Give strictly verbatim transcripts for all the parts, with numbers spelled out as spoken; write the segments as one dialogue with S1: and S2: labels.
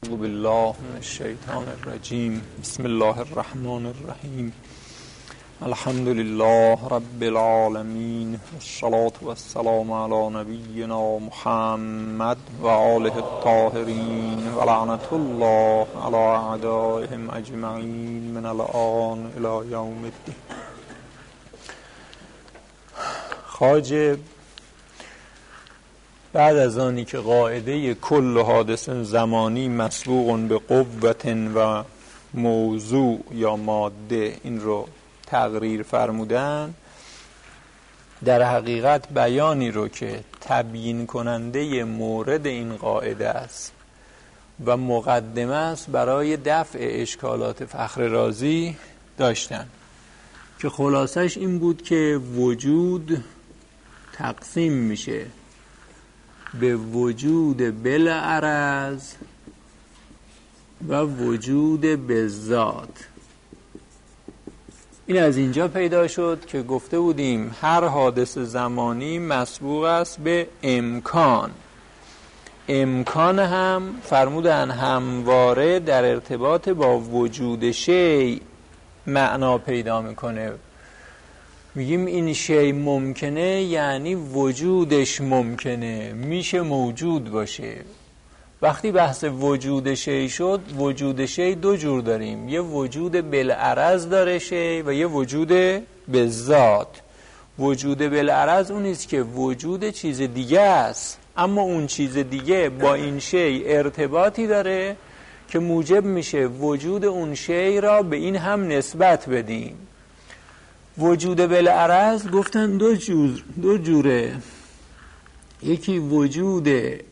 S1: اعوذ بالله من الشیطان الرجیم. بسم الله الرحمن الرحیم. الحمد لله رب العالمین، والصلاة والسلام علی نبینا محمد و آله الطاهرین و لعنت الله علی اعدائهم اجمعین من الآن الی یوم الدین. خواجه بعد از آنی که قاعده کل حادث زمانی مسبوق به قوت و موضوع یا ماده این رو تقریر فرمودن، در حقیقت بیانی رو که تبیین کننده مورد این قاعده است و مقدمه است برای دفع اشکالات فخر رازی داشتن که خلاصش این بود که وجود تقسیم میشه به وجود بالعرض و وجود بالذات. این از اینجا پیدا شد که گفته بودیم هر حادث زمانی مسبوق است به امکان. امکان هم فرمودن همواره در ارتباط با وجود شیء معنا پیدا میکنه. میگیم این شیء ممکنه یعنی وجودش ممکنه، میشه موجود باشه. وقتی بحث وجود شیء شد، وجود شیء دو جور داریم، یه وجود بالعرض داره شیء و یه وجود بالذات. وجود بالعرض اون است که وجود چیز دیگه است، اما اون چیز دیگه با این شیء ارتباطی داره که موجب میشه وجود اون شیء را به این هم نسبت بدیم. وجود بالعرض گفتن دو جور دو جوره. یکی وجود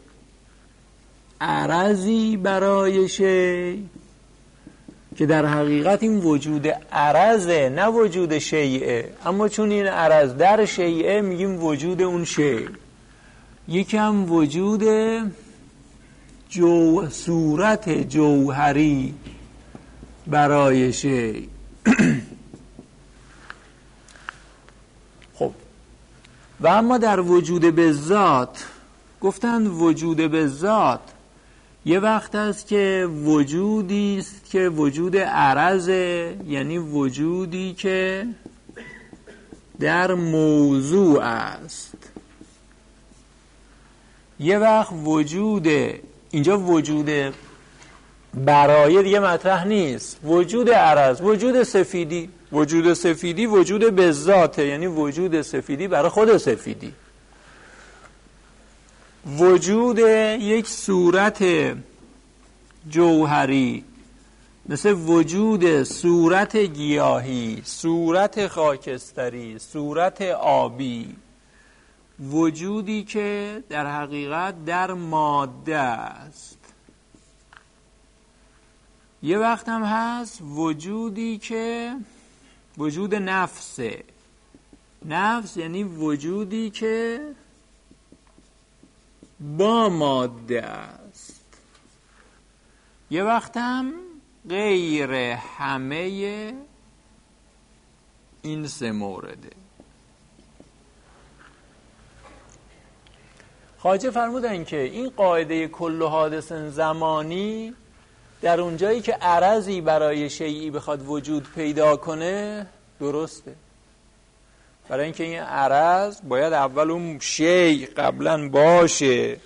S1: عرضی برای شیء که در حقیقت این وجود عرضه نه وجود شیء، اما چون این عرض در شیء میگیم وجود اون شیء. یکی هم وجود جو صورت جوهری برای شیء. خب و اما در وجود بالذات گفتند وجود بالذات یه وقت است که وجودی است که وجود عرضه، یعنی وجودی که در موضوع است. یه وقت وجود اینجا وجود برای دیگه مطرح نیست، وجود عرض، وجود سفیدی. وجود سفیدی وجود بالذاته، یعنی وجود سفیدی برای خود سفیدی. وجود یک صورت جوهری مثل وجود صورت گیاهی، صورت خاکستری، صورت آبی، وجودی که در حقیقت در ماده است. یه وقت هم هست وجودی که وجود نفسه. نفس یعنی وجودی که با ماده است. یه وقت هم غیر همه این سه مورده. خواجه فرمودن که این قاعده کل حادث زمانی در اونجایی که عرضی برای شیئی بخواد وجود پیدا کنه درسته، برای اینکه این عرض باید اول اون شیء قبلا باشه،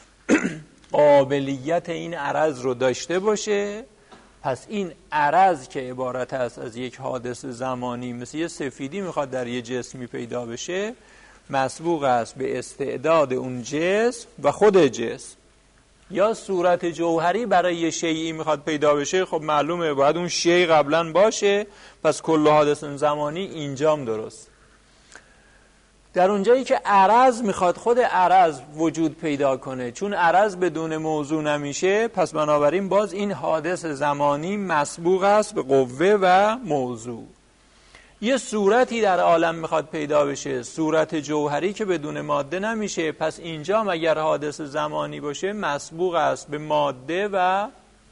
S1: قابلیت این عرض رو داشته باشه. پس این عرض که عبارت است از یک حادث زمانی مثل یه سفیدی میخواد در یه جسمی پیدا بشه، مسبوق است به استعداد اون جسم و خود جسم. یا صورت جوهری برای یه شیئی میخواد پیدا بشه، خب معلومه باید اون شیء قبلا باشه. پس کل حادث زمانی اینجام درست. در اونجایی که عرض میخواد خود عرض وجود پیدا کنه، چون عرض بدون موضوع نمیشه، پس بنابراین باز این حادث زمانی مسبوق است به قوه و موضوع. یه صورتی در عالم میخواد پیدا بشه، صورت جوهری که بدون ماده نمیشه، پس اینجا هم اگر حادث زمانی باشه مسبوق است به ماده و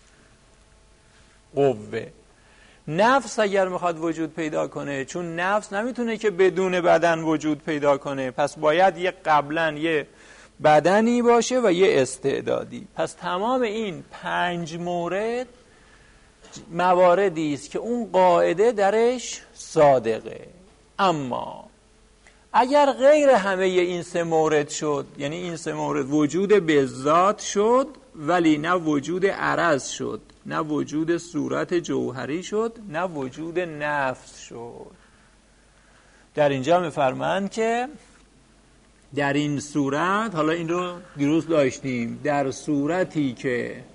S1: قوه. نفس اگر میخواد وجود پیدا کنه، چون نفس نمیتونه که بدون بدن وجود پیدا کنه، پس باید یه قبلا یه بدنی باشه و یه استعدادی. پس تمام این پنج مورد مواردی است که اون قاعده درش صادقه. اما اگر غیر همه این سه مورد شد، یعنی این سه مورد وجود به ذات شد ولی نه وجود عرض شد، نه وجود صورت جوهری شد، نه وجود نفس شد، در اینجا میفرمایند که در این صورت، حالا این رو دیروز داشتیم، در صورتی که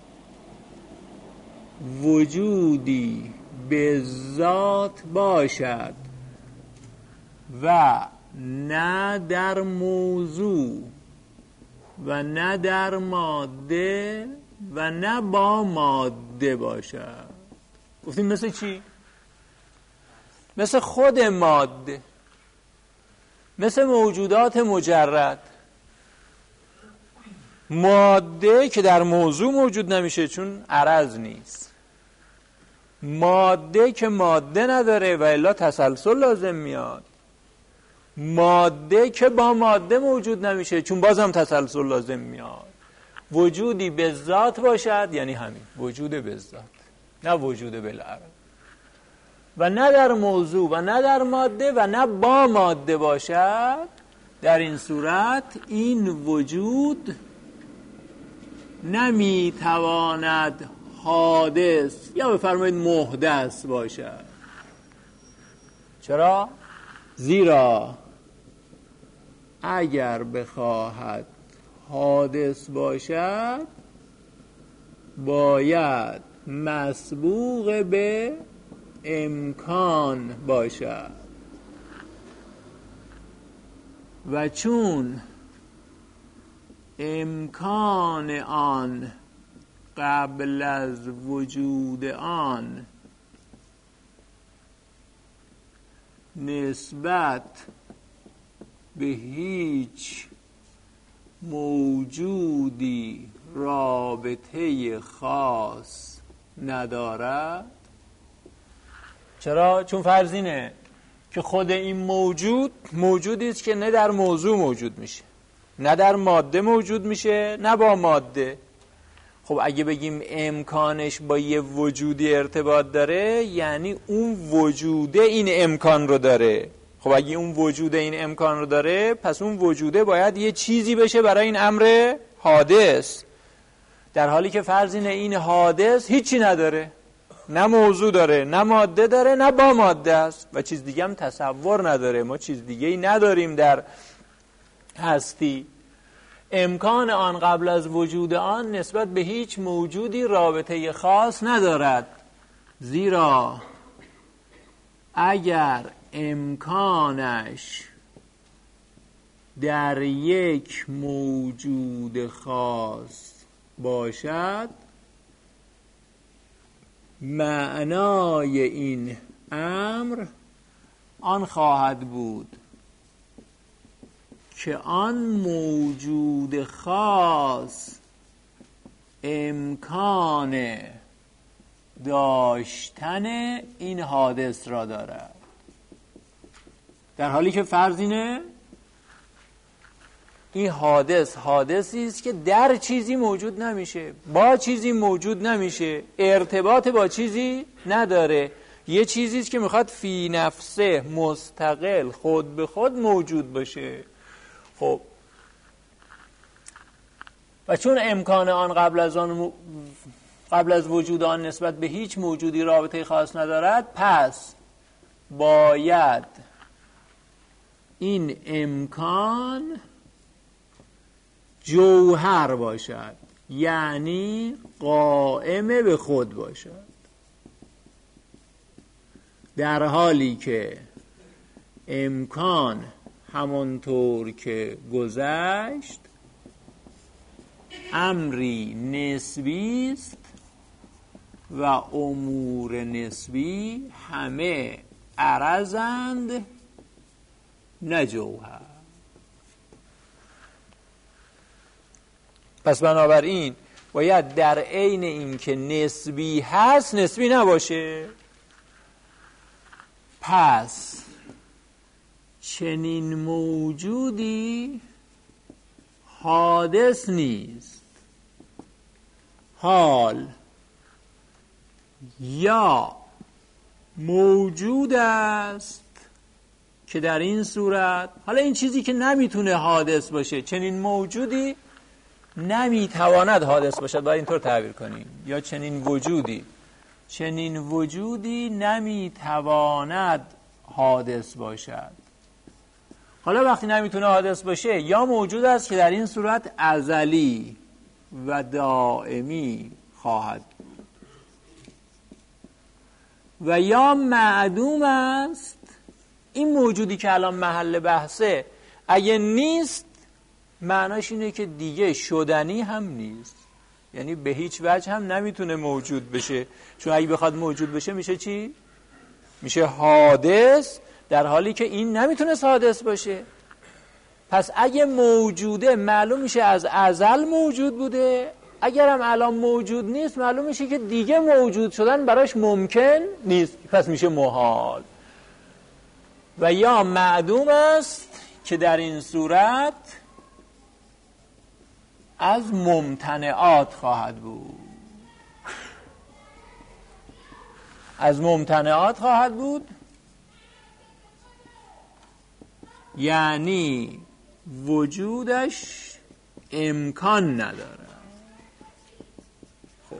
S1: وجودی به ذات باشد و نه در موضوع و نه در ماده و نه با ماده باشد. گفتیم مثل چی؟ مثل خود ماده، مثل موجودات مجرد. ماده که در موضوع موجود نمیشه چون عرض نیست، ماده که ماده نداره و الا تسلسل لازم میاد، ماده که با ماده موجود نمیشه چون بازم تسلسل لازم میاد. وجودی به ذات باشد یعنی همین وجود به ذات، نه وجود بالعرض، و نه در موضوع و نه در ماده و نه با ماده باشد. در این صورت این وجود نمیتواند حادث یا بفرمایید محدث باشد. چرا؟ زیرا اگر بخواهد حادث باشد باید مسبوق به امکان باشد، و چون امکان آن قبل از وجود آن نسبت به هیچ موجودی رابطه خاص ندارد. چرا؟ چون فرض اینه که خود این موجود موجودی است که نه در موضوع موجود میشه، نه در ماده موجود میشه، نه با ماده. خب اگه بگیم امکانش با یه وجودی ارتباط داره، یعنی اون وجوده این امکان رو داره. خب اگه اون وجوده این امکان رو داره، پس اون وجوده باید یه چیزی بشه برای این امر حادث، در حالی که فرض اینه این حادث هیچی نداره، نه موضوع داره، نه ماده داره، نه با ماده است و چیز دیگه هم تصور نداره. ما چیز دیگه ای نداریم در هستی. امکان آن قبل از وجود آن نسبت به هیچ موجودی رابطه خاص ندارد، زیرا اگر امکانش در یک موجود خاص باشد، معنای این امر آن خواهد بود که آن موجود خاص امکان داشتن این حادث را دارد، در حالی که فرض اینه این حادث حادثی است که در چیزی موجود نمیشه، با چیزی موجود نمیشه، ارتباط با چیزی نداره، یه چیزی است که میخواد فی نفسه مستقل خود به خود موجود باشه. خب و چون امکان آن قبل از آن قبل از وجود آن نسبت به هیچ موجودی رابطه خاص ندارد، پس باید این امکان جوهر باشد، یعنی قائم به خود باشد، در حالی که امکان همانطور که گذشت امری نسبی است و امور نسبی همه عرضند نه جوهر. پس بنابراین باید در عین این که نسبی هست نسبی نباشه. پس چنین موجودی حادث نیست، حال یا موجود است که در این صورت، حالا این چیزی که نمیتونه حادث باشه، چنین موجودی نمیتواند حادث باشد، باید اینطور تعبیر کنیم، یا چنین وجودی چنین وجودی نمیتواند حادث باشد. حالا وقتی نمیتونه حادث باشه، یا موجود است که در این صورت ازلی و دائمی خواهد و یا معدوم است. این موجودی که الان محل بحثه اگه نیست، معناش اینه که دیگه شدنی هم نیست، یعنی به هیچ وجه هم نمیتونه موجود بشه، چون اگه بخواد موجود بشه میشه چی؟ میشه حادث، در حالی که این نمیتونه حادث باشه. پس اگه موجوده معلوم میشه از ازل موجود بوده، اگرم الان موجود نیست معلوم میشه که دیگه موجود شدن براش ممکن نیست، پس میشه محال. و یا معدوم است که در این صورت از ممتنعات خواهد بود، از ممتنعات خواهد بود، یعنی وجودش امکان نداره. خب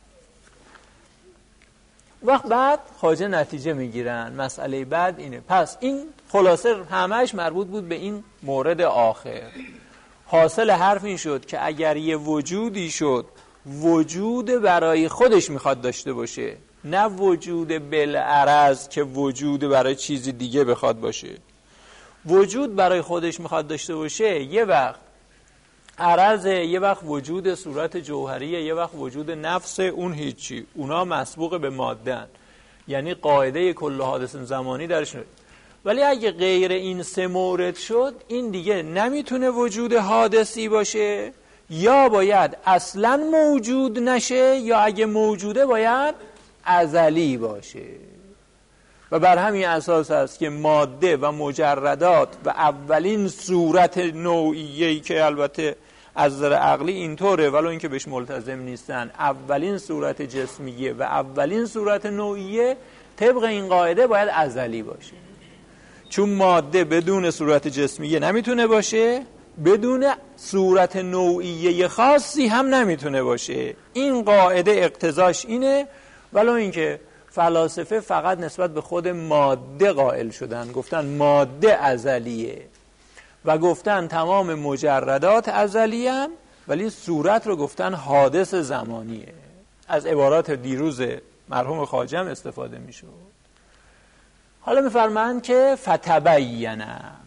S1: وقت بعد خواجه نتیجه میگیرن، مسئله بعد اینه. پس این خلاصه همش مربوط بود به این مورد آخر. حاصل حرف این شد که اگر یه وجودی شد وجود برای خودش میخواد داشته باشه، نه وجود بالعرض که وجود برای چیزی دیگه بخواد باشه. وجود برای خودش میخواد داشته باشه، یه وقت عرضه، یه وقت وجود صورت جوهریه، یه وقت وجود نفس، اون هیچی، اونا مسبوق به ماده‌ن، یعنی قاعده کل حادث زمانی درش نید. ولی اگه غیر این سه مورد شد، این دیگه نمیتونه وجود حادثی باشه، یا باید اصلا موجود نشه، یا اگه موجوده باید ازلی باشه. و بر همین اساس است که ماده و مجردات و اولین صورت نوعیه‌ای که البته از نظر عقلی اینطوره ولو اینکه بهش ملتزم نیستن، اولین صورت جسمیه و اولین صورت نوعیه طبق این قاعده باید ازلی باشه، چون ماده بدون صورت جسمیه نمیتونه باشه، بدون صورت نوعیه خاصی هم نمیتونه باشه. این قاعده اقتضاش اینه، ولو اینکه فلاسفه فقط نسبت به خود ماده قائل شدن، گفتن ماده ازلیه و گفتن تمام مجردات ازلیه، ولی صورت رو گفتن حادث زمانیه. از عبارات دیروز مرحوم خواجه هم استفاده میشه. حالا میفرمایند که فتبین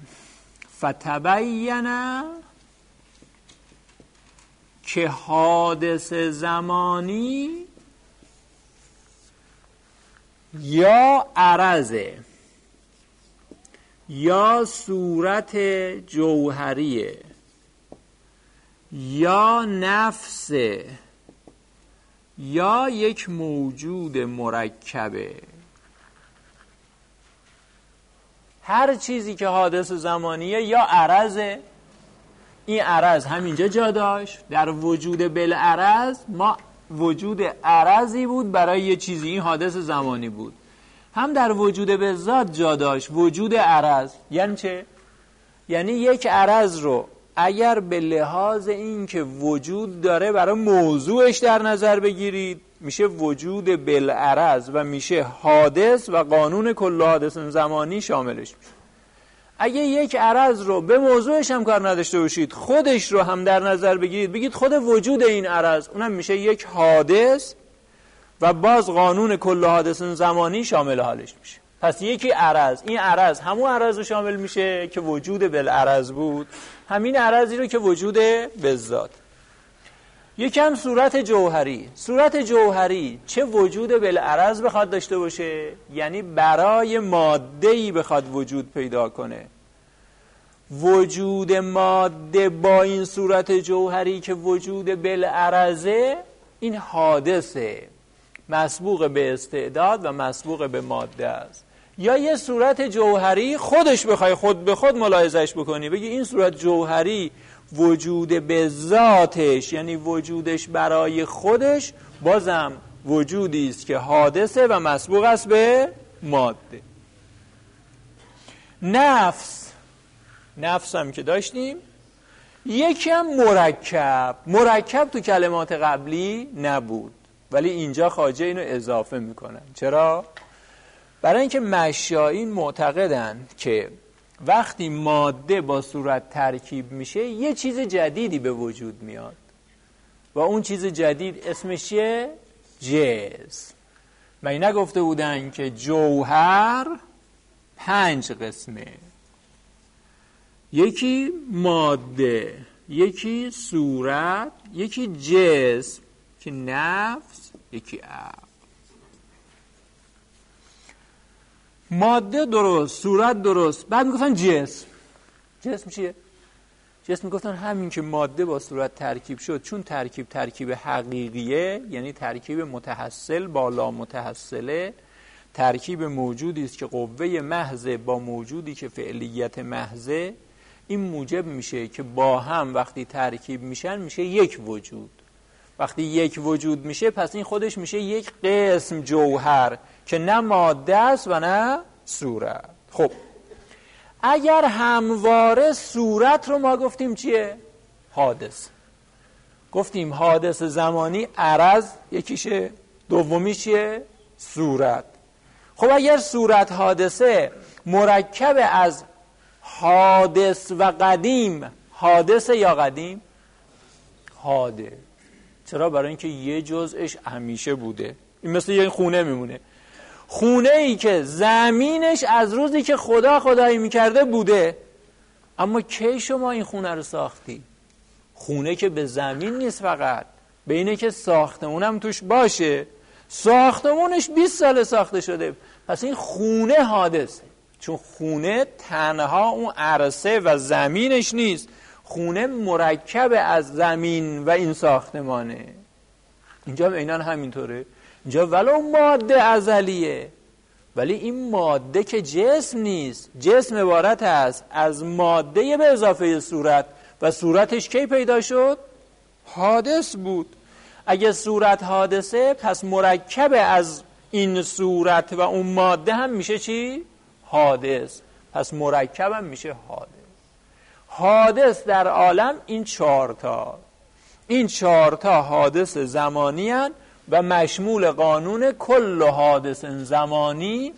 S1: فتبین که حادث زمانی یا عرضه یا صورت جوهریه یا نفس یا یک موجود مرکبه. هر چیزی که حادث زمانیه یا عرضه، این عرض همینجا جا داشت، در وجود بالعرض ما وجود عرضی بود برای یه چیزی، این حادث زمانی بود. هم در وجود به ذات جا داشت وجود عرض. یعنی چه؟ یعنی یک عرض رو اگر به لحاظ این که وجود داره برای موضوعش در نظر بگیرید، میشه وجود بالعرض و میشه حادث و قانون کل حادث زمانی شاملش میشه. اگه یک عرض رو به موضوعش هم کار نداشته باشید، خودش رو هم در نظر بگیرید، بگید خود وجود این عرض، اونم میشه یک حادث و باز قانون کل حادث زمانی شامل حالش میشه. پس یکی عرض، این عرض همون عرض رو شامل میشه که وجود بالعرض بود، همین عرضی رو که وجود بالذات. یکم صورت جوهری. صورت جوهری چه وجود بالعرض بخواد داشته باشه، یعنی برای ماده‌ای بخواد وجود پیدا کنه، وجود ماده با این صورت جوهری که وجود بالعرضه، این حادثه، مسبوق به استعداد و مسبوق به ماده است. یا یه صورت جوهری خودش بخوای خود به خود ملاحظهش بکنی، بگی این صورت جوهری وجود به ذاتش یعنی وجودش برای خودش بازم وجودی است که حادثه و مسبوق است به ماده. نفس نفس هم که داشتیم، یکی هم مرکب. مرکب تو کلمات قبلی نبود ولی اینجا خواجه اینو اضافه میکنن. چرا؟ برای اینکه مشایین معتقدن که وقتی ماده با صورت ترکیب میشه یه چیز جدیدی به وجود میاد و اون چیز جدید اسمش چیه؟ جسم. من نگفته بودن که جوهر پنج قسمه، یکی ماده، یکی صورت، یکی جسم، یکی نفس، یکی عقل. ماده درست، صورت درست، بعد میگفتن جسم. جسم چیه؟ جسم میگفتن همین که ماده با صورت ترکیب شد، چون ترکیب ترکیب حقیقیه، یعنی ترکیب متحصل با لا متحصله، ترکیب موجودی است که قوه محض با موجودی که فعلیت محضه، این موجب میشه که با هم وقتی ترکیب میشن میشه یک وجود. وقتی یک وجود میشه پس این خودش میشه یک قسم جوهر که نه ماده است و نه صورت. خب اگر همواره صورت رو ما گفتیم چیه؟ حادث. گفتیم حادث زمانی عرض یکیشه، دومی چیه؟ صورت. خب اگر صورت حادثه مرکب از حادث و قدیم، حادث یا قدیم؟ حادث. چرا؟ برای اینکه یه جزءش همیشه بوده. این مثل یه خونه میمونه. خونه ای که زمینش از روزی که خدا خدایی میکرده بوده، اما کی شما این خونه رو ساختی؟ خونه که به زمین نیست، فقط به اینه که ساختمونم توش باشه. ساختمونش بیست سال ساخته شده، پس این خونه حادثه. چون خونه تنها اون عرصه و زمینش نیست، خونه مرکب از زمین و این ساختمانه. اینجا عیناً همینطوره. اینجا ولو ماده ازلیه، ولی این ماده که جسم نیست. جسم عبارت است از ماده به اضافه صورت و صورتش کی پیدا شد؟ حادث بود. اگه صورت حادثه پس مرکب از این صورت و اون ماده هم میشه چی؟ حادث. پس مرکب هم میشه حادث. حادث در عالم این چهارتا، این چهارتا حادث زمانی هن و مشمول قانون کل حادث زمانی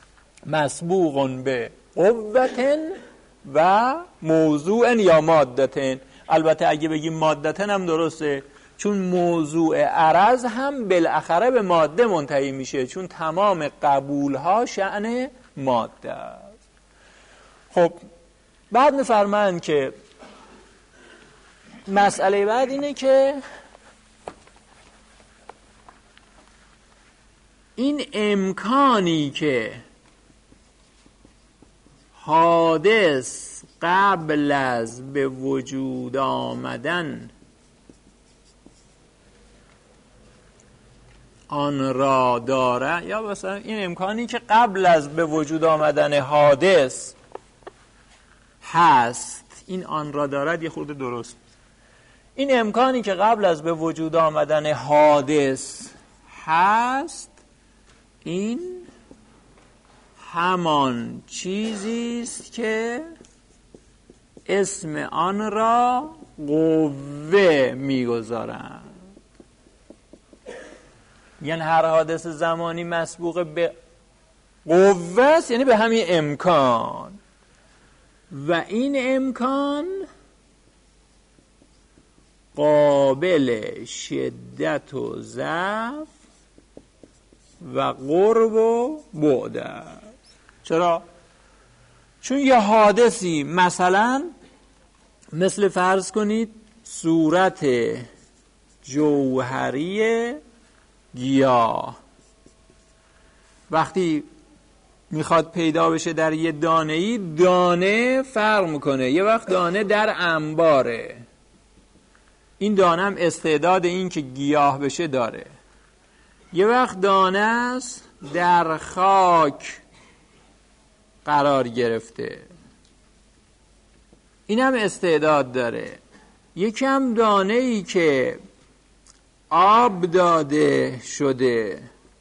S1: مسبوق به قوة و موضوع یا مادتن. البته اگه بگیم مادتن هم درسته، چون موضوع عرض هم بالاخره به ماده منتهی میشه، چون تمام قبول ها شأن ماده است. خب بعد میفرمایند که مسئله بعد اینه که این امکانی که حادث قبل از به وجود آمدن آن را داره، یا مثلا این امکانی که قبل از به وجود آمدن حادث هست، این آن را دارد یه خورده درست. این امکانی که قبل از به وجود آمدن حادث هست، این همان چیزی است که اسم آن را قوه میگذارند. یعنی هر حادث زمانی مسبوق به قوه است، یعنی به همین امکان، و این امکان قابل شدت و ضعف و قرب و بعد است. چرا؟ چون یه حادثی مثلا مثل فرض کنید صورت جوهری گیاه وقتی میخواد پیدا بشه در یه دانه‌ای، دانه فرق میکنه. یه وقت دانه در انباره، این دانه هم استعداد این که گیاه بشه داره. یه وقت دانه است در خاک قرار گرفته، این هم استعداد داره. یکم دانه ای که آب داده شده،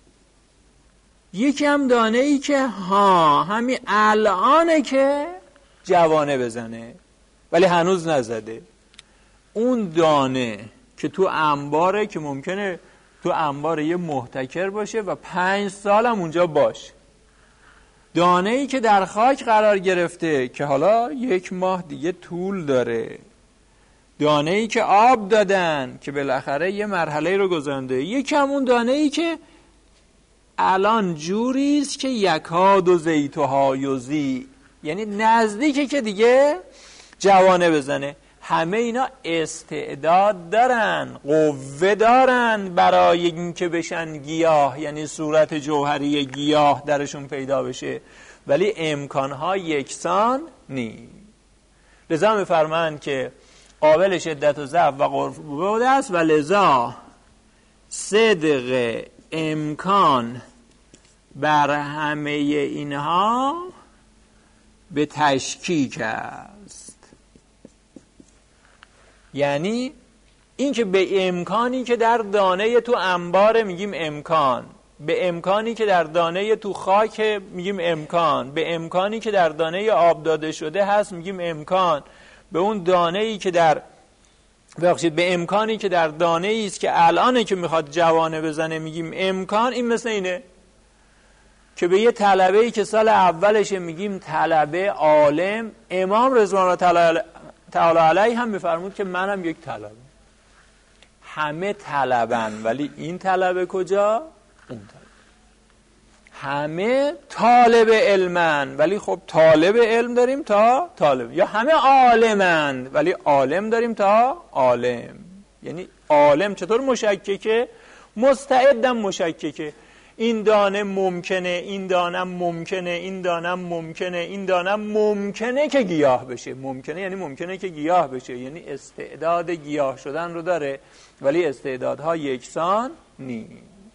S1: یکم دانه ای که ها همین الانه که جوانه بزنه ولی هنوز نزده. اون دانه که تو انباره که ممکنه تو انبار یه محتکر باشه و پنج سال هم اونجا باشه، دانه ای که در خاک قرار گرفته که حالا یک ماه دیگه طول داره، دانه ای که آب دادن که بالاخره یه مرحله رو گذرانده، یکم اون دانه ای که الان جوریست که یکاد و زیتها یوزی، یعنی نزدیکه که دیگه جوانه بزنه. همه اینا استعداد دارن، قوه دارن برای اینکه بشن گیاه، یعنی صورت جوهری گیاه درشون پیدا بشه، ولی امکانها یکسان نیست. لذا میفرمایند که قابل شدت و ضعف و قرب بوده است و لذا صدق امکان بر همه اینها به تشکیک است. یعنی این که به امکانی که در دانه تو انبار میگیم امکان، به امکانی که در دانه تو خاک میگیم امکان، به امکانی که در دانه آب داده شده هست میگیم امکان، به اون دانه ای که در ببخشید به امکانی که در دانه ای است که الانه که میخواد جوانه بزنه میگیم امکان. این مثل اینه که به یه طلبه ای که سال اولشه میگیم طلبه عالم. امام رضوان الله تعالی علیه هم میفرمود که منم یک طلبه، همه طلبن ولی این طلبه کجا؟ اون طلبه. همه طالب علمن ولی خب طالب علم داریم تا طالب، یا همه عالمن ولی عالم داریم تا عالم. یعنی عالم چطور مشککه؟ مستعدم مشککه. این دانه ممکنه، این دانم ممکنه، این دانم ممکنه، این دانم ممکنه که گیاه بشه. ممکنه یعنی ممکنه که گیاه بشه، یعنی استعداد گیاه شدن رو داره ولی استعدادها یکسان نیست.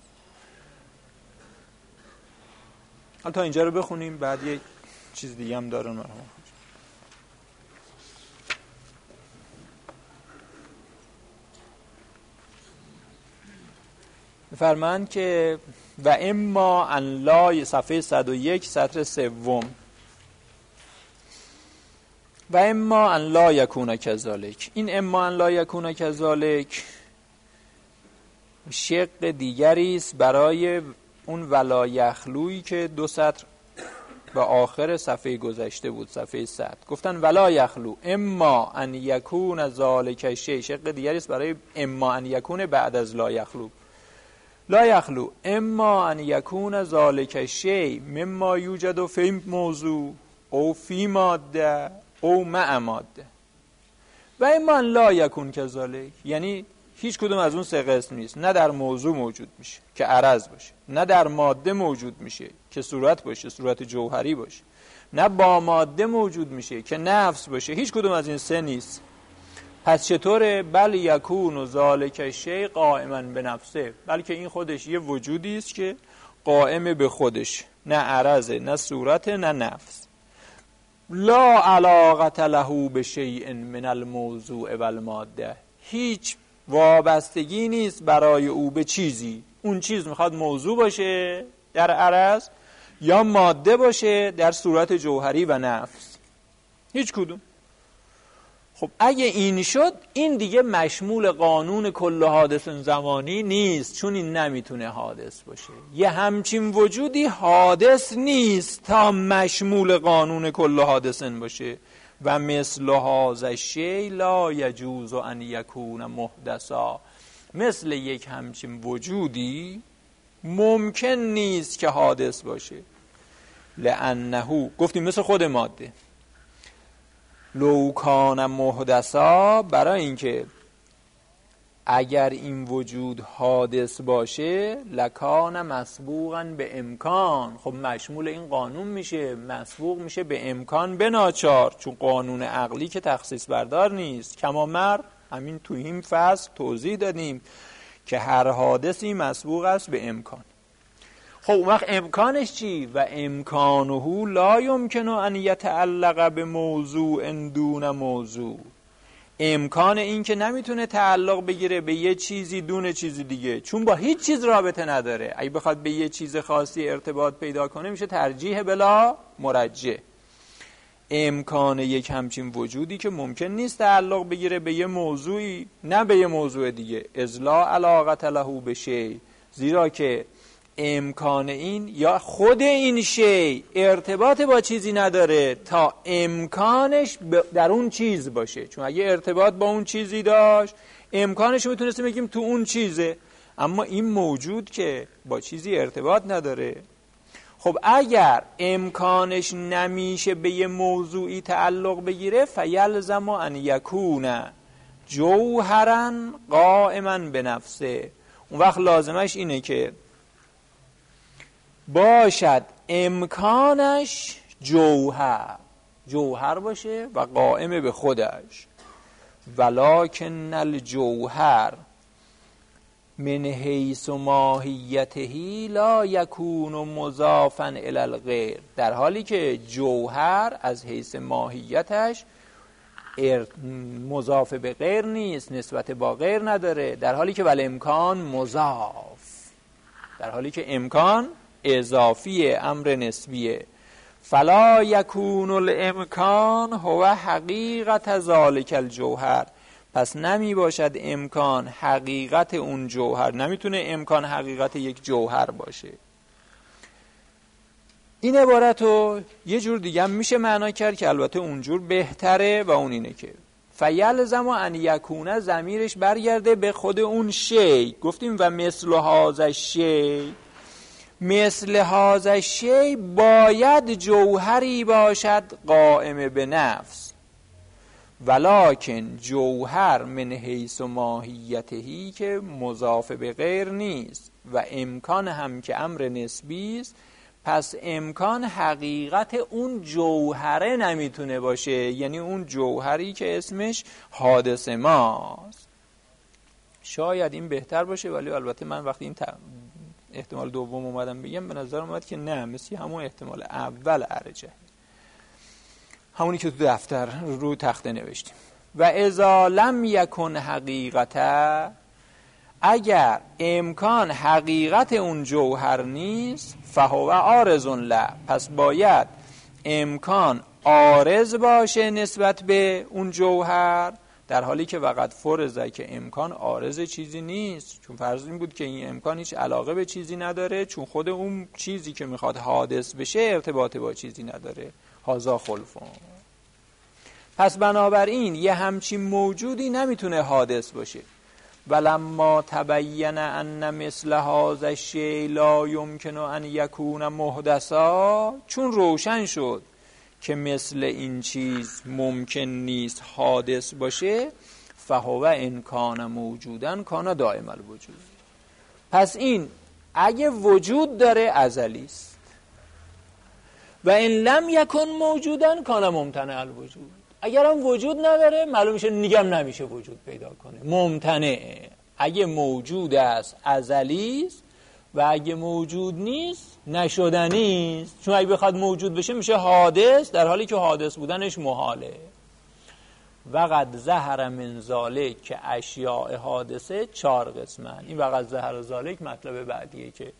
S1: حالا تا اینجا رو بخونیم، بعد یک چیز دیگه هم داره مرحوم. فرمان که و اما ان لا، صفحه صد و یک سطر سوم، و اما ان لا یکون کذالک. این اما ان لا یکون کذالک شق دیگری است برای اون ولا یخلویی که دو سطر به آخر صفحه گذشته بود، صفحه صد. گفتن ولا یخلو اما ان یکون ذالک شیء، شق دیگری است برای اما ان یکون بعد از لا یخلو. لا یخلو اما ان یکون ذالک شیء مما یوجد فی موضوع او فی ماده او مع ماده، و اما ان لا یکون کذالک، یعنی هیچ کدوم از اون سه قسم نیست. نه در موضوع موجود میشه که عرض باشه، نه در ماده موجود میشه که صورت باشه، صورت جوهری باشه، نه با ماده موجود میشه که نفس باشه. هیچ کدوم از این سه نیست. پس چطوره؟ بل یکون ذالک شیء قائما به نفسه، بلکه این خودش یه وجودی است که قائم به خودش، نه عرضه، نه صورت، نه نفس. لا علاقه له بشیء من الموضوع والماده، هیچ وابستگی نیست برای او به چیزی. اون چیز میخواد موضوع باشه در عرض یا ماده باشه در صورت جوهری و نفس، هیچ کدوم. خب اگه این شد، این دیگه مشمول قانون کل حادث زمانی نیست، چون این نمیتونه حادث باشه. یه همچین وجودی حادث نیست تا مشمول قانون کل حادث باشه. و مثل هذا الشیء لا یجوز ان یکون محدثا، مثل یک همچین وجودی ممکن نیست که حادث باشه. لانه، گفتیم مثل خود ماده، لو کان محدثا، برای اینکه اگر این وجود حادث باشه، لکان مسبوقا به امکان، خب مشمول این قانون میشه، مسبوق میشه به امکان به ناچار، چون قانون عقلی که تخصیص بردار نیست. کما مر، همین تو این فصل توضیح دادیم که هر حادثی مسبوق است به امکان. خب اون وقت امکانش چی؟ و امکانه لا یمکن ان یتعلق به موضوع دون موضوع، امکان این که نمیتونه تعلق بگیره به یه چیزی دون چیزی دیگه، چون با هیچ چیز رابطه نداره. اگه بخواد به یه چیز خاصی ارتباط پیدا کنه میشه ترجیح بلا مرجح. امکان یک همچین وجودی که ممکن نیست تعلق بگیره به یه موضوعی نه به یه موضوع دیگه، اذ لا علاقة له بشیء، زیرا که امکان این یا خود این شی ارتباط با چیزی نداره تا امکانش در اون چیز باشه. چون اگه ارتباط با اون چیزی داشت امکانش رو میتونستیم بگیم تو اون چیزه، اما این موجود که با چیزی ارتباط نداره. خب اگر امکانش نمیشه به یه موضوعی تعلق بگیره، فیلزم ان یکون جوهرا قائما به نفسه، اون وقت لازمش اینه که باشد امکانش جوهر جوهر باشه و قائم به خودش. ولکن الجوهر من حیث ماهیته لا یکون مضافا الی الغیر، در حالی که جوهر از حیث ماهیتش مضاف به غیر نیست، نسبت با غیر نداره، در حالی که ول امکان مضاف، در حالی که امکان اضافیه، امر نسبیه. فلا یکون الامکان هو حقیقت ذالک الجوهر، پس نمی باشد امکان حقیقت اون جوهر، نمیتونه امکان حقیقت یک جوهر باشه. این عبارت رو یه جور دیگه هم میشه معنا کرد که البته اونجور بهتره و اون اینه که فیلزم ان یکونه ضمیرش برگرده به خود اون شی. گفتیم و مثل هذا شی، مثل هذا شی باید جوهری باشد قائم به نفس، ولکن جوهر من حیث ماهیتهی که مضاف به غیر نیست و امکان هم که امر نسبی است، پس امکان حقیقت اون جوهره نمیتونه باشه، یعنی اون جوهری که اسمش حادث ماست. شاید این بهتر باشه، ولی البته من وقتی این احتمال دوم اومدم بگم به نظر اومد که نه، مثل همون احتمال اول ارجه، همونی که تو دفتر رو تخته نوشتیم. و اذا لم یکن حقیقتا، اگر امکان حقیقت اون جوهر نیست، فهو عارض له، پس باید امکان عارض باشه نسبت به اون جوهر، در حالی که وقت فرضه که امکان عارض چیزی نیست، چون فرض این بود که این امکان هیچ علاقه به چیزی نداره، چون خود اون چیزی که میخواد حادث بشه ارتباط با چیزی نداره. هازا خلفون. پس بنابراین یه همچین موجودی نمیتونه حادث باشه. ولما تبین ان مثل هذا الشیء لا یمکن ان یکون محدثا، چون روشن شد که مثل این چیز ممکن نیست حادث باشه، فهو ان کان موجودن کان دائم الوجود، پس این اگه وجود داره ازلی است، و ان لم یکن موجودن کان ممتنع الوجود، اگر هم وجود نداره معلوم میشه نگم نمیشه وجود پیدا کنه، ممتنعه. اگه موجود است ازلی است و اگه موجود نیست نشدنی است، چون اگه بخواد موجود بشه میشه حادث، در حالی که حادث بودنش محاله. وقد ظهر من ذالک که اشیاء حادثه چهار قسمن. این وقد ظهر ذالک مطلب بعدیه که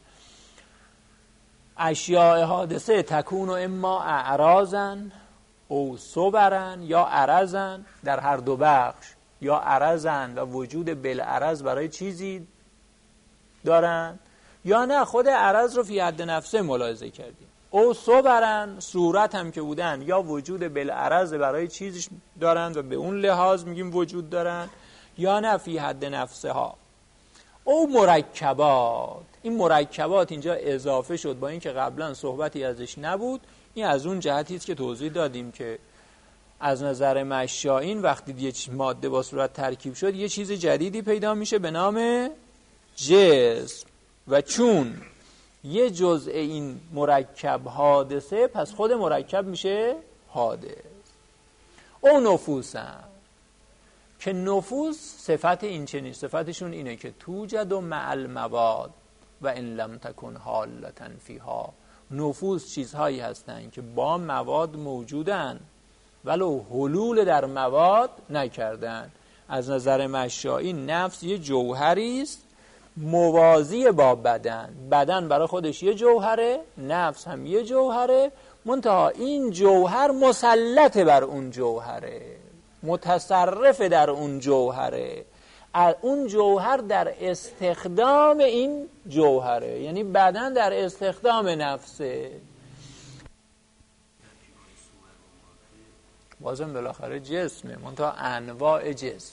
S1: اشیاء حادثه تکون و اما اعراضن او صبرن یا عرضن، در هر دو بخش یا عرضن و وجود بالعرض برای چیزی دارن، یا نه خود عرض رو فی حد نفسه ملاحظه کردیم. او صبرن صورت هم که بودن، یا وجود بالعرض برای چیزی دارن و به اون لحاظ میگیم وجود دارن، یا نه فی حد نفسه ها. او مرکبات، این مرکبات اینجا اضافه شد با اینکه قبلا صحبتی ازش نبود. این از اون جهتی است که توضیح دادیم که از نظر مشایین وقتی یه ماده با صورت ترکیب شد یه چیز جدیدی پیدا میشه به نام جسم، و چون یه جزء این مرکب حادثه، پس خود مرکب میشه حادث. او نفوسن که نفوس صفت این چه نیست، صفتشون اینه که توجد و مع المواد و ان لم تکن حالتا فیها. نفوس چیزهایی هستن که با مواد موجودن ولو حلول در مواد نکردن. از نظر مشائی نفس یه جوهری است موازی با بدن. بدن برای خودش یه جوهره، نفس هم یه جوهره، منتها این جوهر مسلط بر اون جوهره، متصرف در اون جوهره. اون جوهر در استخدام این جوهره، یعنی بدن در استخدام نفسه. بازم بالاخره جسمه، منتها انواع جسم،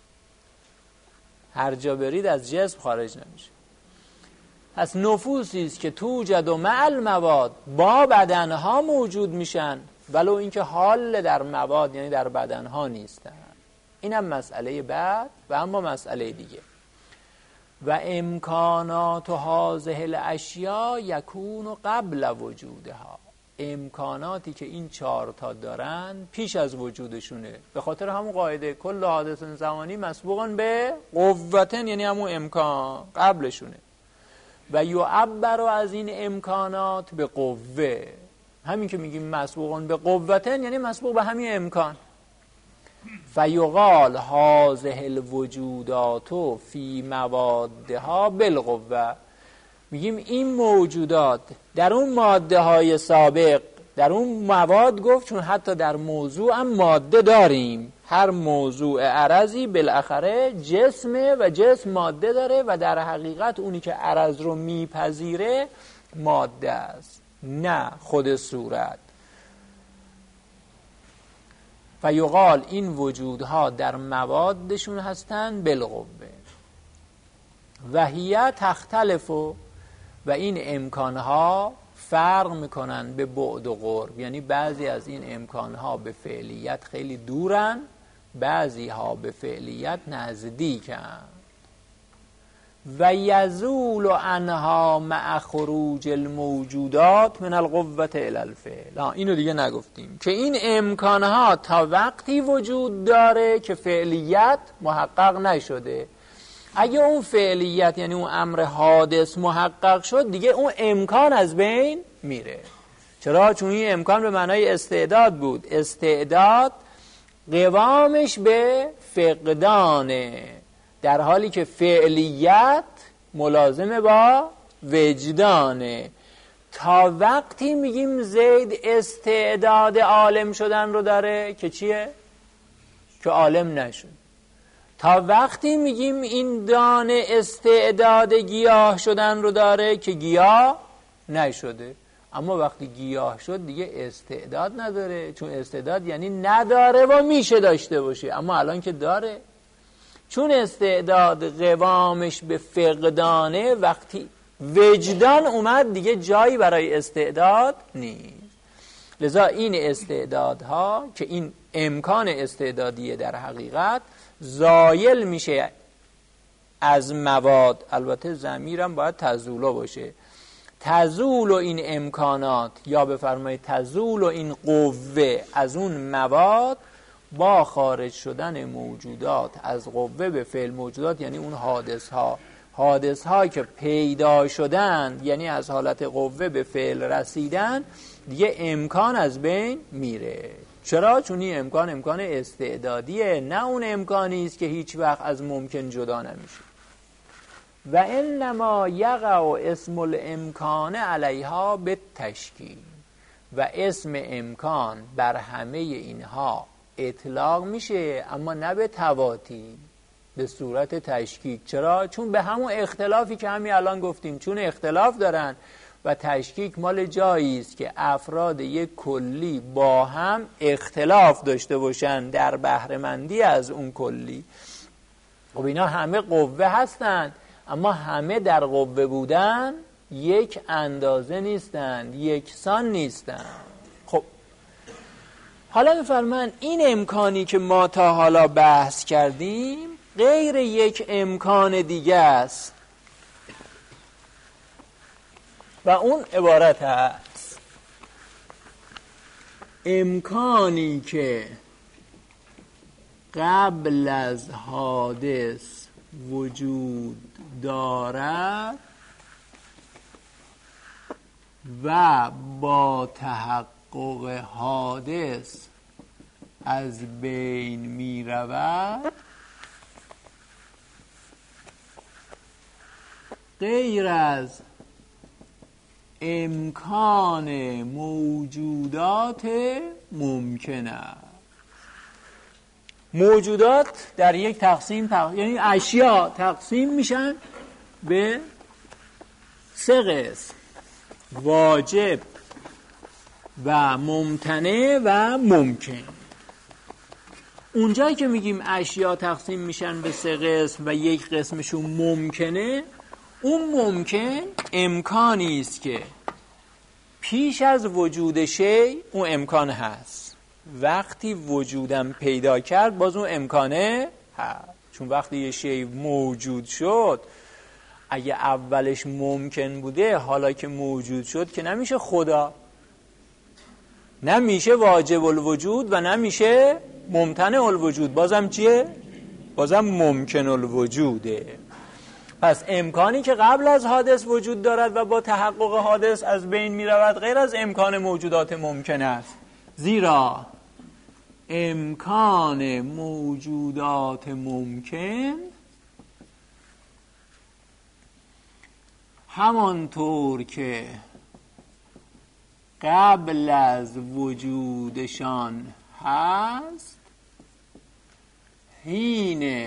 S1: هر جا برید از جسم خارج نمیشه. پس نفوسی است که توجد و مع المواد، با بدنها موجود میشن، ولو اینکه حال در مواد یعنی در بدنها نیستن. اینم مسئله بعد. و اما مسئله دیگه، و امکانات و هذه الاشیاء یکون قبل وجودها. امکاناتی که این چهار تا دارن پیش از وجودشونه، به خاطر همون قاعده کل حادث زمانی مسبوقاً به قوتن، یعنی همون امکان قبلشونه. و یعبر از این امکانات به قوه، همین که میگیم مسبوقاً به قوتن یعنی مسبوق به همین امکان. فیقال هذه الوجودات فی موادها بالقوه، میگیم این موجودات در اون ماده های سابق، در اون مواد گفت، چون حتی در موضوع هم ماده داریم، هر موضوع عرضی بالاخره جسمه و جسم ماده داره و در حقیقت اونی که عرض رو میپذیره ماده است، نه خود صورت. و یقال این وجودها در موادشون هستن بالقوه و هی تختلف، و این امکانها فرق میکنن به بعد و قرب، یعنی بعضی از این امکانها به فعلیت خیلی دورن، بعضی ها به فعلیت نزدیکن. و یزول عنها مع خروج الموجودات من القوة الی الفعل. اینو دیگه نگفتیم که این امکانها تا وقتی وجود داره که فعلیت محقق نشده. اگه اون فعلیت یعنی اون امر حادث محقق شد، دیگه اون امکان از بین میره. چرا؟ چون این امکان به معنای استعداد بود. استعداد قوامش به فقدانه، در حالی که فعلیت ملازمه با وجدانه. تا وقتی میگیم زید استعداد عالم شدن رو داره که چیه؟ که عالم نشد. تا وقتی میگیم این دانه استعداد گیاه شدن رو داره که گیاه نشده. اما وقتی گیاه شد دیگه استعداد نداره، چون استعداد یعنی نداره و میشه داشته باشه، اما الان که داره. چون استعداد قوامش به فقدانه، وقتی وجدان اومد دیگه جایی برای استعداد نیست. لذا این استعدادها که این امکان استعدادیه در حقیقت زایل میشه از مواد. البته ضمیرم باید تزولا باشه. تزول و این امکانات، یا بفرمایید تزول و این قوه از اون مواد با خارج شدن موجودات از قوه به فعل موجودات، یعنی اون حادث ها حادث ها که پیدا شدن، یعنی از حالت قوه به فعل رسیدن، دیگه امکان از بین میره. چرا؟ چون این امکان امکان استعدادیه، نه اون امکانی است که هیچ وقت از ممکن جدا نمیشه. و انما یقع اسم الامکان علیها بالتشکیل، و اسم امکان بر همه اینها اطلاق میشه، اما نه به تواتی، به صورت تشکیک. چرا؟ چون به همون اختلافی که همین الان گفتیم، چون اختلاف دارن و تشکیک مال جایی است که افراد یک کلی با هم اختلاف داشته باشن در بهره‌مندی از اون کلی. خب اینا همه قوه هستن، اما همه در قوه بودن یک اندازه نیستن، یکسان نیستن. خب حالا بفرمایید این امکانی که ما تا حالا بحث کردیم غیر یک امکان دیگه است و اون عبارت هست امکانی که قبل از حادث وجود دارد و با تحقق حادث از بین می رود غیر از امکان موجودات ممکن است. موجودات در یک تقسیم تق... یعنی اشیا تقسیم میشن به سه قسم: واجب و ممتنع و ممکن. اونجایی که میگیم اشیا تقسیم میشن به سه قسم و یک قسمشون ممکنه، اون ممکن امکانی است که پیش از وجود شی اون امکان هست، وقتی وجودم پیدا کرد باز اون امکانه هست. چون وقتی یه شی موجود شد، اگه اولش ممکن بوده، حالا که موجود شد که نمیشه خدا، نمیشه واجب الوجود و نمیشه ممتنع الوجود، بازم چیه؟ بازم ممکن الوجوده. پس امکانی که قبل از حادث وجود دارد و با تحقق حادث از بین می رود غیر از امکان موجودات ممکن است، زیرا امکان موجودات ممکن همانطور که قبل از وجودشان هست، حین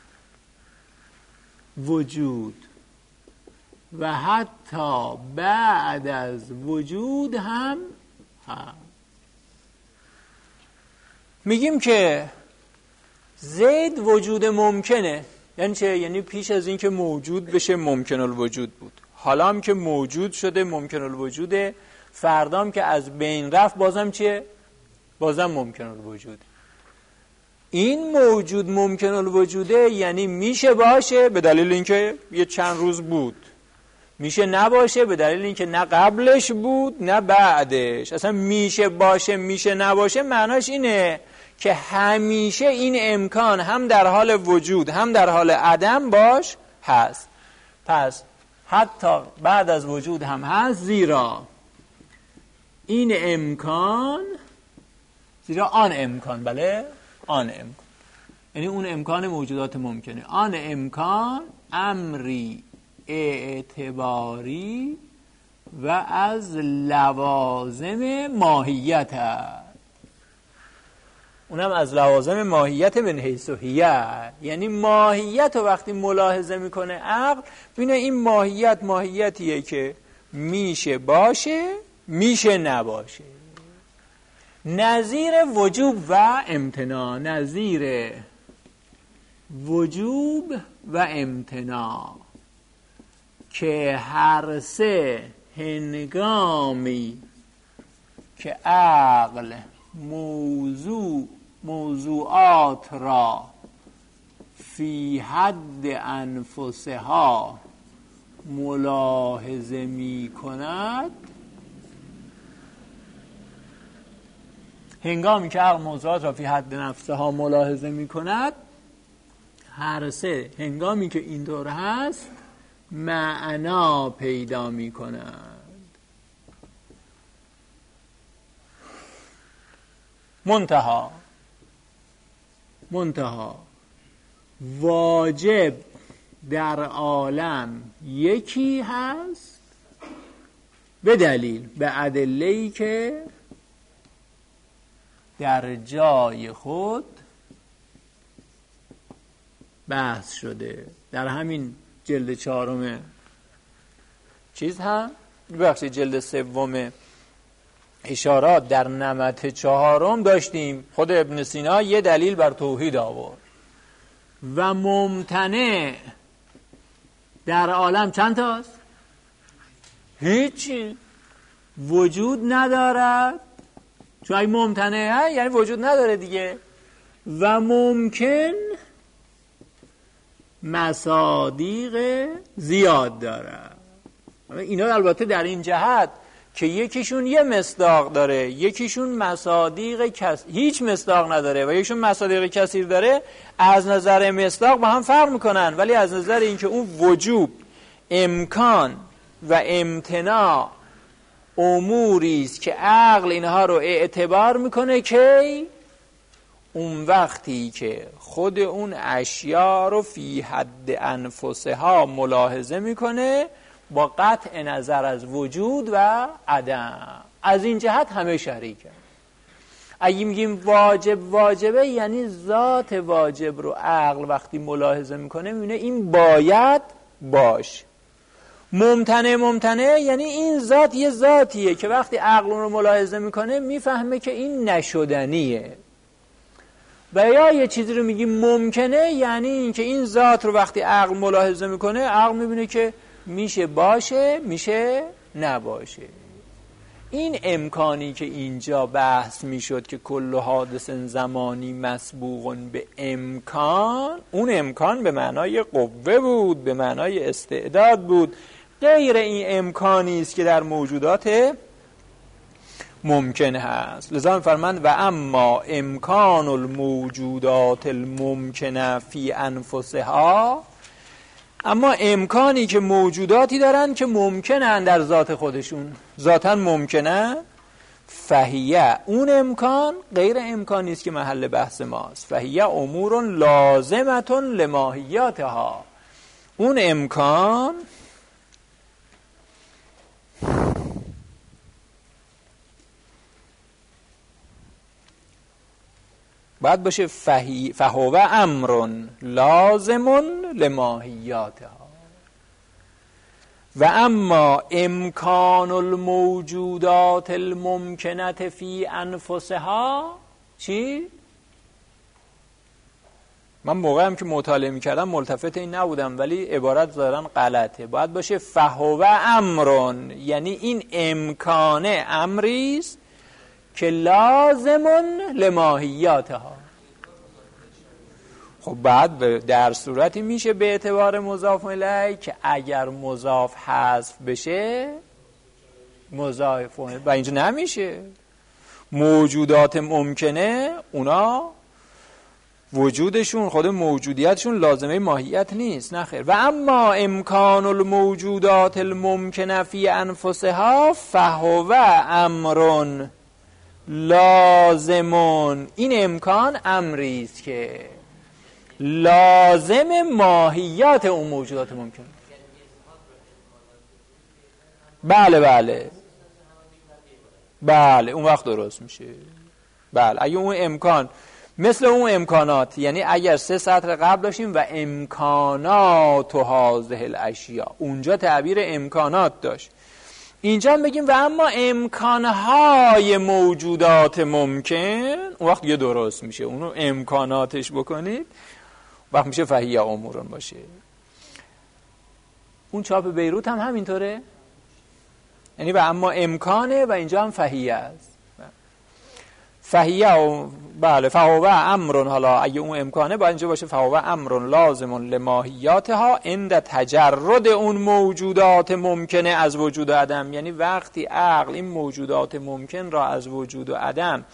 S1: وجود و حتی بعد از وجود هم هست. میگیم که زید وجود ممکنه. یعنی چه؟ یعنی پیش از این که موجود بشه ممکن الوجود بود، حالا هم که موجود شده ممکن الوجوده، فردام که از بین رفت بازم چیه؟ بازم ممکن الوجود. این موجود ممکن الوجوده، یعنی میشه باشه به دلیل اینکه یه چند روز بود، میشه نباشه به دلیل اینکه نه قبلش بود نه بعدش. اصلا میشه باشه میشه نباشه معناش اینه که همیشه این امکان هم در حال وجود هم در حال عدم باش هست. پس حتی بعد از وجود هم هست، زیرا این امکان، زیرا آن امکان، بله آن امکان، یعنی اون امکان موجودات ممکنه، آن امکان امری اعتباری و از لوازم ماهیت هست. اونم از لوازم ماهیت من حیث هیه، یعنی ماهیت رو وقتی ملاحظه میکنه عقل، ببینه این ماهیت ماهیتیه که میشه باشه میشه نباشه، نظیر وجوب و امتناع، نظیر وجوب و امتناع که هر سه هنگامی که عقل موضوع موضوعات را فی حد انفسها ملاحظه می کند، هنگامی که عقل موضوعات را فی حد نفسها ملاحظه می کند، هر سه هنگامی که اینطور هست معنا پیدا می کند. منتها منتها واجب در عالم یکی هست به دلیل به ادله‌ای که در جای خود بحث شده. در همین جلد چهارم چیز هم ببخشید جلد سوم اشارات در نمط چهارم داشتیم، خود ابن سینا یه دلیل بر توحید آورد. و ممتنع در عالم چند تاست؟ هیچی، وجود ندارد. چون اگه ممتنع یعنی وجود نداره دیگه. و ممکن مصادیق زیاد دارد. اینا البته در این جهت که یکیشون یه مصداق داره، یکیشون مصادیق کس... هیچ مصداق نداره و یکیشون مصادیق کثیر داره، از نظر مصداق با هم فرق میکنن، ولی از نظر اینکه اون وجوب، امکان و امتناع اموری است که عقل اینها رو اعتبار میکنه که اون وقتی که خود اون اشیا رو فی حد انفسها ملاحظه میکنه با قطع نظر از وجود و عدم. از این جهت همه شریکن. اگه میگیم واجب واجبه یعنی ذات واجب رو عقل وقتی ملاحظه میکنه میبینه این باید باش. ممتنع ممتنع یعنی این ذات یه ذاتیه که وقتی عقل رو ملاحظه میکنه میفهمه که این نشدنیه. و یا یه چیزی رو میگیم ممکنه یعنی این که این ذات رو وقتی عقل ملاحظه میکنه عقل میبینه که میشه باشه میشه نباشه. این امکانی که اینجا بحث میشد که کل حادث زمانی مسبوق به امکان، اون امکان به معنای قوه بود، به معنای استعداد بود، غیر این امکانی است که در موجودات ممکن هست. لذا فرمند و اما امکان الموجودات الممکنه فی انفسها، اما امکانی که موجوداتی دارن که ممکنن در ذات خودشون، ذاتاً ممکنه، فهیه، اون امکان غیر امکانی است که محل بحث ماست. فهیه امور لازمتون لماهیاتها، اون امکان باید باشه فهی فهو امر لازم لماهیاتها. و اما امکان الموجودات الممکنه فی انفسها چی؟ من موقعی هم که مطالعه میکردم ملتفت این نبودم ولی عبارت ظاهرا غلطه. باید باشه فهو امر، یعنی این امکان امری است که لازم لماهیاتها. خب بعد در صورتی میشه به اعتبار مضاف الیه که اگر مضاف حذف بشه مضاف و اینجا نمیشه. موجودات ممکنه اونا وجودشون خود موجودیتشون لازمه ماهیت نیست، نه خیر. و اما امکان الموجودات الممکنه فی انفسها فهو امر لازمون، این امکان امری است که لازم ماهیات اون موجودات ممکن. بله بله بله اون وقت درست میشه. بله اگه اون امکان مثل اون امکانات، یعنی اگر سه سطر قبل داشتیم و امکانات و هذه الاشیاء، اونجا تعبیر امکانات داشت، اینجا بگیم و اما امکانهای موجودات ممکن، اون وقت یه درست میشه. اونو امکاناتش بکنید وقت میشه فهیه امورون باشه. اون چاپ بیروت هم همینطوره، یعنی و اما امکانه و اینجا هم فهیه است. فهیه و بله فهو امرون، حالا اگه اون امکانه باید اینجا باشه فهو امرون لازمون لماهیاتها عند تجرد اون موجودات ممکنه از وجود و عدم. یعنی وقتی عقل این موجودات ممکن را از وجود و عدم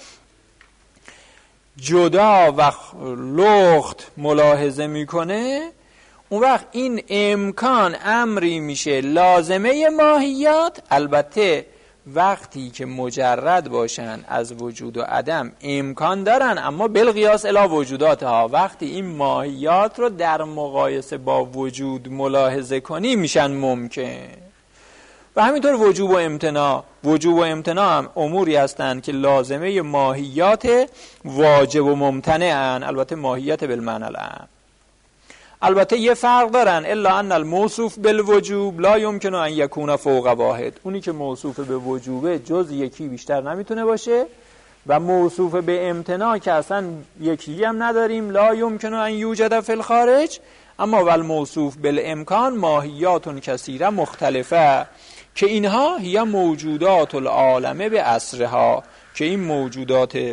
S1: جدا و لخت ملاحظه میکنه، اون وقت این امکان امری میشه لازمه ماهیات. البته وقتی که مجرد باشن از وجود و عدم امکان دارن، اما بالقیاس الی وجوداتها، وقتی این ماهیات رو در مقایسه با وجود ملاحظه کنی میشن ممکن. و همینطور وجوب و امتناع، وجوب و امتناع هم اموری هستند که لازمه ماهیات واجب و ممتنعن، البته ماهیت بالمعنی العام. البته یه فرق دارن، الا ان الموصوف بالوجوب لا يمكن ان يكون فوق واحد، اونی که موصوف به وجوبه جز یکی بیشتر نمیتونه باشه، و موصوف به امتناع که اصلا یکی هم نداریم لا يمكن ان يوجد فی الخارج. اما ول موصوف بالامکان ماهیات کثیره مختلفه که اینها هی موجودات العالمه به اسرها، که این موجودات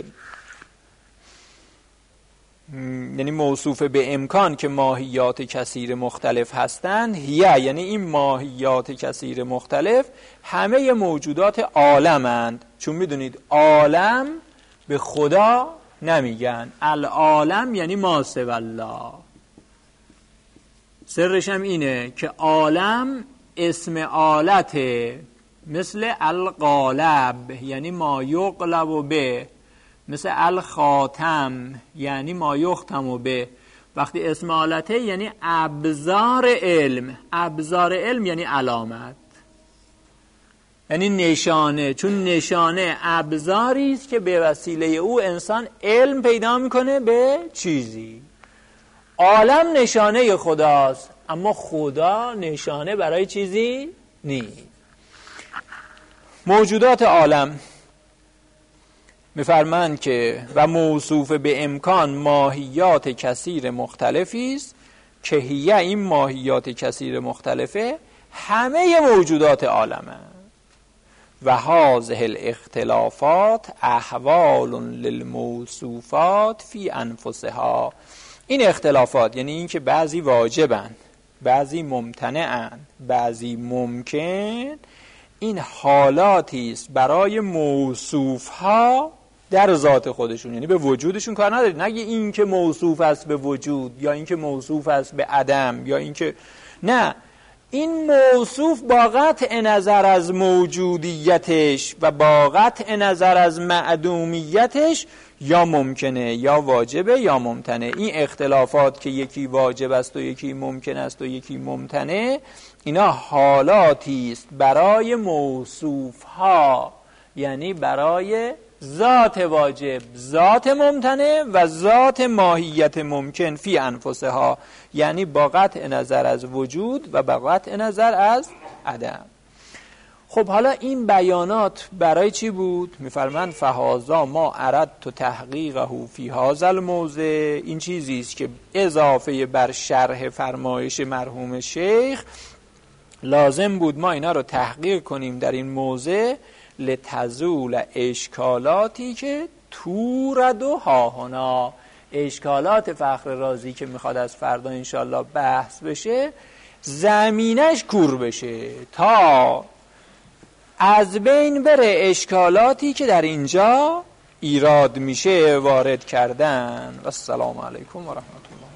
S1: یعنی موصوف به امکان که ماهیات کثیر مختلف هستند، هیه یعنی این ماهیات کثیر مختلف همه موجودات عالمند. چون میدونید عالم به خدا نمیگن، العالم یعنی ما سوی الله. سرش هم اینه که عالم اسم آلته، مثل القالب یعنی ما یقلب به، مثل الخاتم یعنی ما یختم به، وقتی اسم آلته یعنی ابزار علم. ابزار علم یعنی علامت، یعنی نشانه، چون نشانه ابزاری است که به وسیله او انسان علم پیدا میکنه به چیزی. عالم نشانه خداست، اما خدا نشانه برای چیزی نیست. موجودات عالم میفرمایند که و موصوف به امکان ماهیات کثیر مختلفی است که هیه، این ماهیات کثیر مختلفه همه موجودات عالمه. و هذه الاختلافات احوال للموصوفات فی انفسها. این اختلافات یعنی این که بعضی واجبن، بعضی ممتنعن، بعضی ممکن، این حالاتی است برای موصوفها در ذات خودشون، یعنی به وجودشون کار نداره. نگه این که موصوف است به وجود، یا این که موصوف است به عدم، یا این که نه، این موصوف با قطع نظر از موجودیتش و با قطع نظر از معدومیتش یا ممکنه یا واجبه یا ممتنه. این اختلافات که یکی واجب است و یکی ممکن است و یکی ممتنه، اینا حالاتی است برای موصوف ها، یعنی برای ذات واجب، ذات ممتنع و ذات ماهیت ممکن فی انفسها، یعنی با قطع نظر از وجود و با قطع نظر از عدم. خب حالا این بیانات برای چی بود؟ میفرمند فهذا ما اردت تحقیقه فی هذا الموضع. این چیزی است که اضافه بر شرح فرمایش مرحوم شیخ لازم بود ما اینا رو تحقیق کنیم در این موضع، لتزول اشکالاتی که تورد و هاهنا، اشکالات فخر رازی که میخواد از فردا انشالله بحث بشه زمینش کور بشه، تا از بین بره اشکالاتی که در اینجا ایراد میشه وارد کردن. و السلام علیکم و رحمت الله.